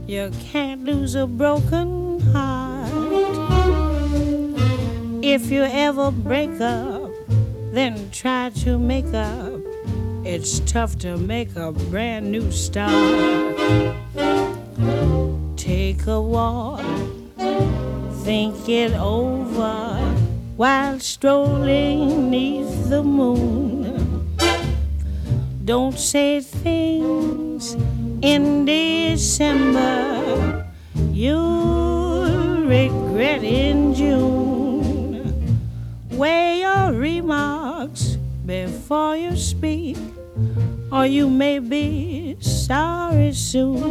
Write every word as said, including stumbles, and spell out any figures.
You can't lose a broken heart. If you ever break up, then try to make up. It's tough to make a brand new start. Take a walk, think it over while strolling neath the moon. Don't say things in December you'll regret in June. Weigh your remarks before you speak, or you may be sorry soon.